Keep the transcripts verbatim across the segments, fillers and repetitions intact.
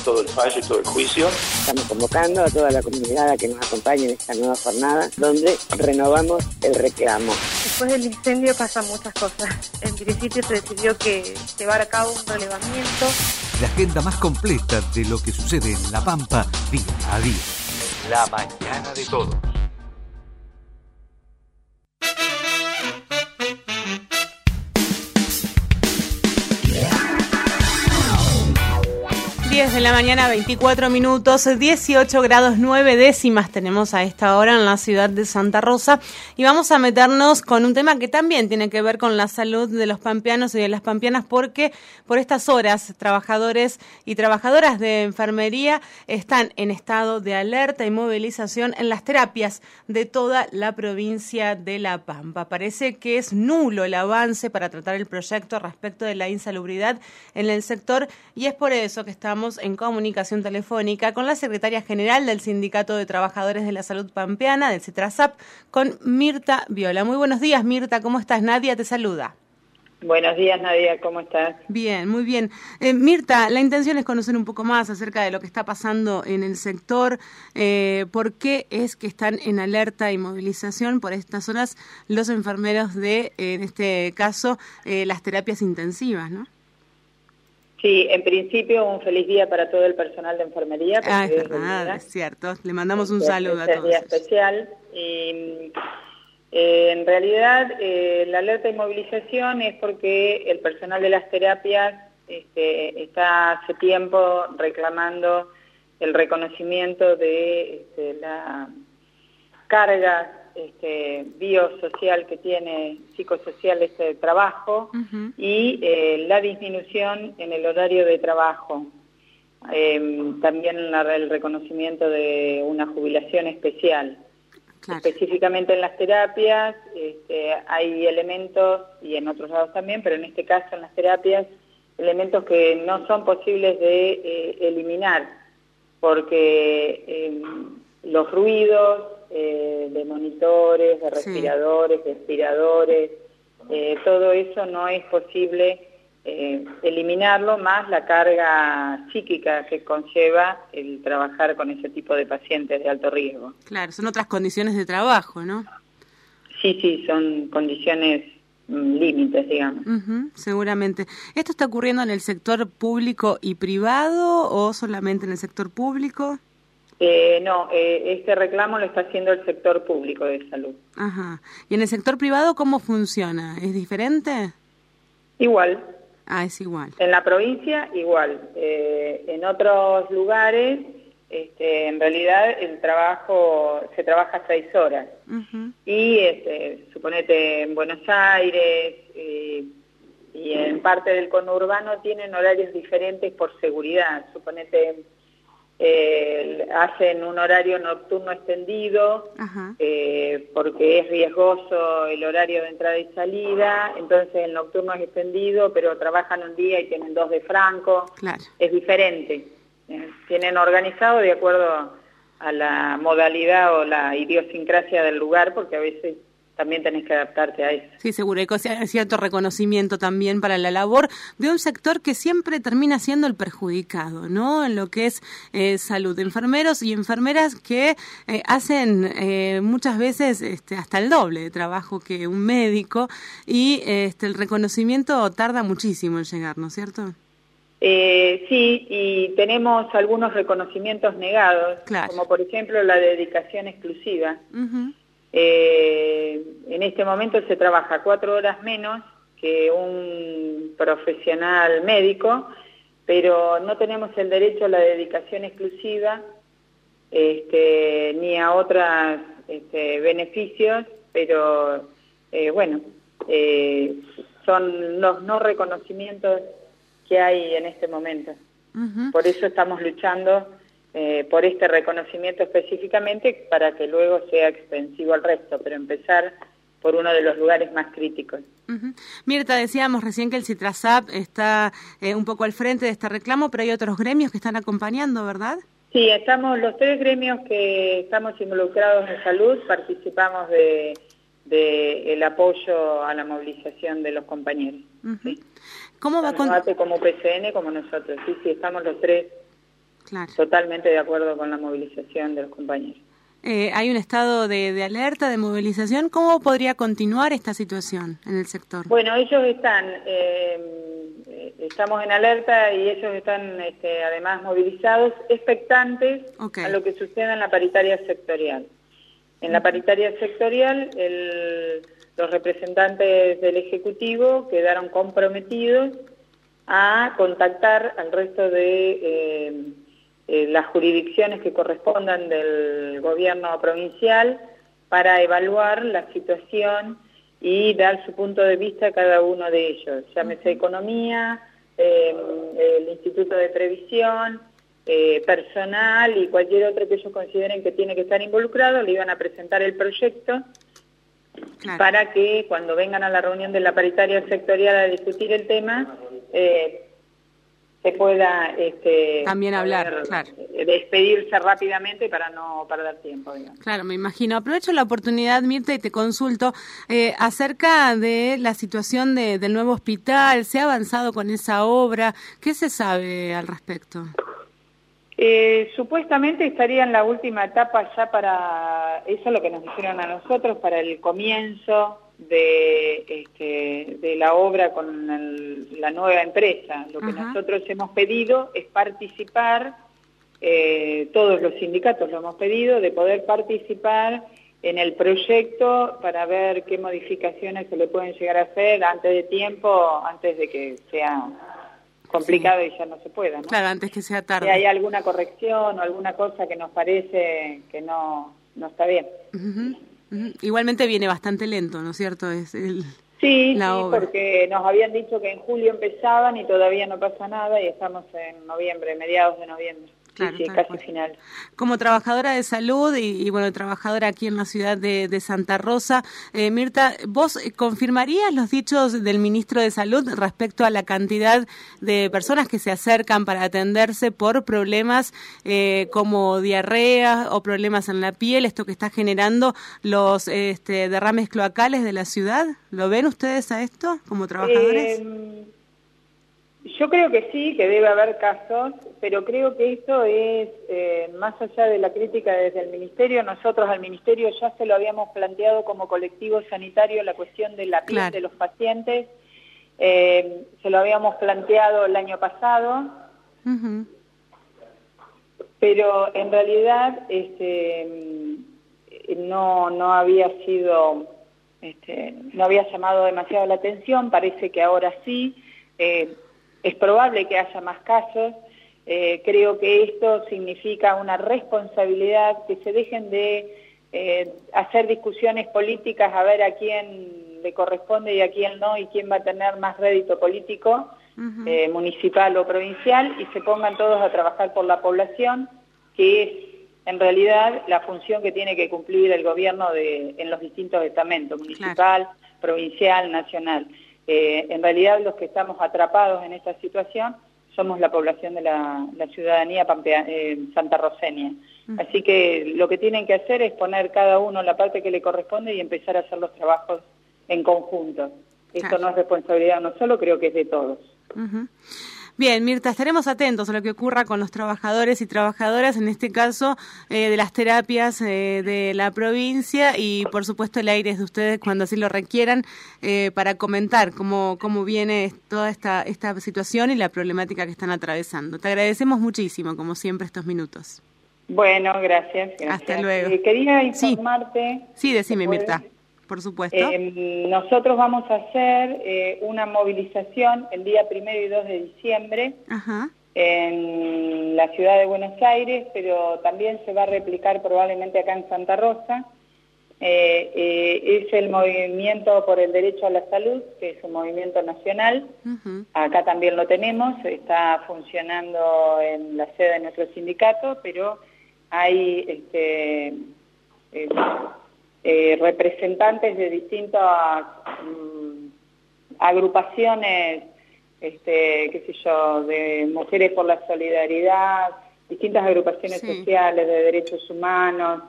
todo el fallo y todo el juicio. Estamos convocando a toda la comunidad a que nos acompañe en esta nueva jornada, donde renovamos el reclamo. Después del incendio pasan muchas cosas. En principio se decidió que llevar a cabo un relevamiento. La agenda más completa de lo que sucede en La Pampa día a día. La mañana de todos. diez de la mañana, veinticuatro minutos, dieciocho grados nueve décimas tenemos a esta hora en la ciudad de Santa Rosa y vamos a meternos con un tema que también tiene que ver con la salud de los pampeanos y de las pampeanas, porque por estas horas trabajadores y trabajadoras de enfermería están en estado de alerta y movilización en las terapias de toda la provincia de La Pampa. Parece que es nulo el avance para tratar el proyecto respecto de la insalubridad en el sector y es por eso que estamos en comunicación telefónica con la secretaria general del Sindicato de Trabajadores de la Salud Pampeana, del CITRASAP, con Mirta Viola. Muy buenos días, Mirta, ¿cómo estás? Nadia te saluda. Buenos días, Nadia, ¿cómo estás? Bien, muy bien. Eh, Mirta, la intención es conocer un poco más acerca de lo que está pasando en el sector, eh, por qué es que están en alerta y movilización por estas horas los enfermeros de, eh, en este caso, eh, las terapias intensivas, ¿no? Sí, en principio un feliz día para todo el personal de enfermería. Ah, es verdad, es cierto. Le mandamos un saludo a todos. Es un día especial. Y, eh, en realidad, eh, la alerta y movilización es porque el personal de las terapias este, está hace tiempo reclamando el reconocimiento de este, la carga este, biosocial que tiene, psicosocial este trabajo, uh-huh. y eh, la disminución en el horario de trabajo. Eh, también la, el reconocimiento de una jubilación especial. Claro. Específicamente en las terapias este, hay elementos, y en otros lados también, pero en este caso en las terapias, elementos que no son posibles de eh, eliminar, porque eh, los ruidos, Eh, de monitores, de respiradores, sí. de aspiradores, eh, todo eso no es posible eh, eliminarlo, más la carga psíquica que conlleva el trabajar con ese tipo de pacientes de alto riesgo. Claro, son otras condiciones de trabajo, ¿no? Sí, sí, son condiciones mm, límites, digamos. Uh-huh, seguramente. ¿Esto está ocurriendo en el sector público y privado o solamente en el sector público? Eh, no, eh, este reclamo lo está haciendo el sector público de salud. Ajá. ¿Y en el sector privado cómo funciona? ¿Es diferente? Igual. Ah, es igual. En la provincia, igual. Eh, en otros lugares, este, en realidad, el trabajo se trabaja seis horas. Uh-huh. Y, este, suponete, en Buenos Aires eh, y en parte del conurbano tienen horarios diferentes por seguridad. Suponete... Eh, hacen un horario nocturno extendido, eh, porque es riesgoso el horario de entrada y salida, entonces el nocturno es extendido, pero trabajan un día y tienen dos de franco. Claro. Es diferente. Eh, tienen organizado de acuerdo a la modalidad o la idiosincrasia del lugar, porque a veces también tenés que adaptarte a eso. Sí, seguro, hay cierto reconocimiento también para la labor de un sector que siempre termina siendo el perjudicado, ¿no? En lo que es eh, salud, enfermeros y enfermeras que eh, hacen eh, muchas veces este, hasta el doble de trabajo que un médico y este, el reconocimiento tarda muchísimo en llegar, ¿no es cierto? Eh, sí, y tenemos algunos reconocimientos negados, claro. Como por ejemplo la dedicación exclusiva. Uh-huh. Eh, en este momento se trabaja cuatro horas menos que un profesional médico, pero no tenemos el derecho a la dedicación exclusiva este, ni a otros este, beneficios, pero eh, bueno, eh, son los no reconocimientos que hay en este momento. Uh-huh. Por eso estamos luchando Eh, por este reconocimiento específicamente para que luego sea extensivo al resto, pero empezar por uno de los lugares más críticos. Uh-huh. Mirta, decíamos recién que el CITRASAP está eh, un poco al frente de este reclamo, pero hay otros gremios que están acompañando, ¿verdad? Sí, estamos los tres gremios que estamos involucrados en salud, participamos de, de el apoyo a la movilización de los compañeros. Uh-huh. ¿Sí? ¿Cómo va con... Tanto como P C N como nosotros, sí, sí, estamos los tres Claro. Totalmente de acuerdo con la movilización de los compañeros. Eh, hay un estado de, de alerta, de movilización. ¿Cómo podría continuar esta situación en el sector? Bueno, ellos están, eh, estamos en alerta y ellos están este, además movilizados, expectantes okay. a lo que suceda en la paritaria sectorial. En la paritaria sectorial, el, los representantes del Ejecutivo quedaron comprometidos a contactar al resto de eh, eh, las jurisdicciones que correspondan del gobierno provincial para evaluar la situación y dar su punto de vista a cada uno de ellos. Llámese Economía, eh, el Instituto de Previsión, eh, personal y cualquier otro que ellos consideren que tiene que estar involucrado, le iban a presentar el proyecto claro. para que cuando vengan a la reunión de la paritaria sectorial a discutir el tema, eh, se pueda este, también hablar, claro. despedirse rápidamente para no perder tiempo. Digamos. Claro, me imagino. Aprovecho la oportunidad, Mirta, y te consulto eh, acerca de la situación de, del nuevo hospital. ¿Se ha avanzado con esa obra? ¿Qué se sabe al respecto? Eh, supuestamente estaría en la última etapa ya para, eso es lo que nos dijeron a nosotros, para el comienzo de, este, de la obra con el, la nueva empresa. Lo que Ajá. nosotros hemos pedido es participar, eh, todos los sindicatos lo hemos pedido, de poder participar en el proyecto para ver qué modificaciones se le pueden llegar a hacer antes de tiempo, antes de que sea complicado sí. y ya no se pueda, ¿no? Claro, antes que sea tarde. Si hay alguna corrección o alguna cosa que nos parece que no, no está bien. Uh-huh. Uh-huh. Igualmente viene bastante lento, ¿no es cierto? Es el, sí, la sí obra. Porque nos habían dicho que en julio empezaban y todavía no pasa nada y estamos en noviembre, mediados de noviembre. Claro, sí, sí, casi cual. final. Como trabajadora de salud y, y bueno, trabajadora aquí en la ciudad de, de Santa Rosa, eh, Mirta, ¿vos confirmarías los dichos del ministro de Salud respecto a la cantidad de personas que se acercan para atenderse por problemas eh, como diarrea o problemas en la piel, esto que está generando los este, derrames cloacales de la ciudad? ¿Lo ven ustedes a esto como trabajadores? Eh... Yo creo que sí, que debe haber casos, pero creo que esto es, eh, más allá de la crítica desde el Ministerio, nosotros al Ministerio ya se lo habíamos planteado como colectivo sanitario la cuestión de la piel claro. de los pacientes, eh, se lo habíamos planteado el año pasado, uh-huh. pero en realidad este, no, no había sido, este, no había llamado demasiado la atención, parece que ahora sí. eh, Es probable que haya más casos, eh, creo que esto significa una responsabilidad, que se dejen de eh, hacer discusiones políticas a ver a quién le corresponde y a quién no, y quién va a tener más rédito político, uh-huh. eh, municipal o provincial, y se pongan todos a trabajar por la población, que es en realidad la función que tiene que cumplir el gobierno de, en los distintos estamentos, municipal, claro. provincial, nacional. Eh, en realidad los que estamos atrapados en esta situación somos la población de la, la ciudadanía pampea, eh, santarroceña. Uh-huh. Así que lo que tienen que hacer es poner cada uno la parte que le corresponde y empezar a hacer los trabajos en conjunto. Esto claro. no es responsabilidad no solo, creo que es de todos. Uh-huh. Bien, Mirta, estaremos atentos a lo que ocurra con los trabajadores y trabajadoras, en este caso eh, de las terapias eh, de la provincia, y por supuesto el aire es de ustedes cuando así lo requieran, eh, para comentar cómo, cómo viene toda esta, esta situación y la problemática que están atravesando. Te agradecemos muchísimo, como siempre, estos minutos. Bueno, gracias. gracias. Hasta luego. Eh, quería informarte... Sí, sí decime, Mirta. Por supuesto. Eh, nosotros vamos a hacer eh, una movilización el día primero y dos de diciembre Ajá. en la ciudad de Buenos Aires, pero también se va a replicar probablemente acá en Santa Rosa. Eh, eh, es el Movimiento por el Derecho a la Salud, que es un movimiento nacional. Uh-huh. Acá también lo tenemos, está funcionando en la sede de nuestro sindicato, pero hay... este eh, Eh, representantes de distintas um, agrupaciones, este, qué sé yo, de Mujeres por la Solidaridad, distintas agrupaciones sí. sociales de derechos humanos,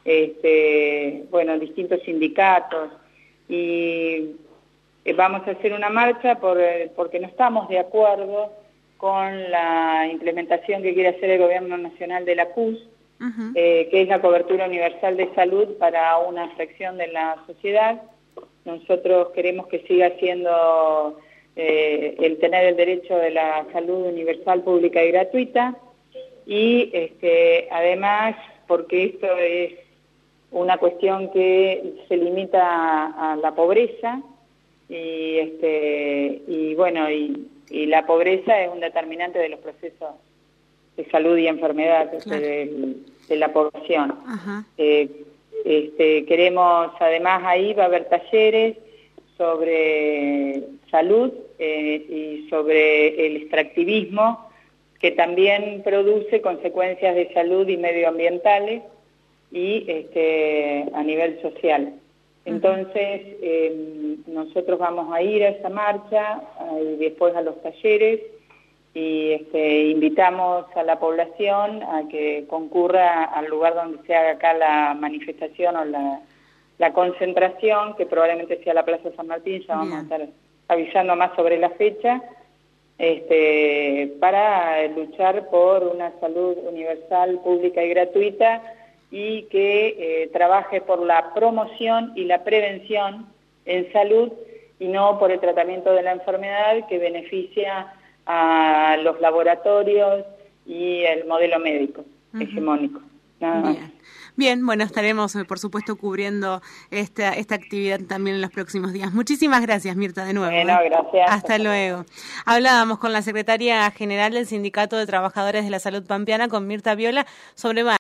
este, bueno, distintos sindicatos, y eh, vamos a hacer una marcha por, eh, porque no estamos de acuerdo con la implementación que quiere hacer el Gobierno Nacional de la C U S, uh-huh. eh, que es la cobertura universal de salud para una fracción de la sociedad. Nosotros queremos que siga siendo eh, el tener el derecho de la salud universal, pública y gratuita, y este, además porque esto es una cuestión que se limita a, a la pobreza, y, este, y bueno, y, y la pobreza es un determinante de los procesos de salud y enfermedad, claro. de, de la población. Uh-huh. eh, este, queremos, además ahí va a haber talleres sobre salud eh, y sobre el extractivismo, que también produce consecuencias de salud y medioambientales y este, a nivel social. Entonces, eh, nosotros vamos a ir a esa marcha y después a los talleres, y este, invitamos a la población a que concurra al lugar donde se haga acá la manifestación o la, la concentración, que probablemente sea la Plaza San Martín. Ya vamos Bien. a estar avisando más sobre la fecha, este, para luchar por una salud universal, pública y gratuita, y que eh, trabaje por la promoción y la prevención en salud y no por el tratamiento de la enfermedad, que beneficia a los laboratorios y el modelo médico uh-huh. hegemónico. Nada más. Bien. Bien, bueno, estaremos por supuesto cubriendo esta, esta actividad también en los próximos días. Muchísimas gracias, Mirta, de nuevo. Bueno, ¿eh? gracias. Hasta luego. Hablábamos con la secretaria general del Sindicato de Trabajadores de la Salud Pampeana, con Mirta Viola, sobre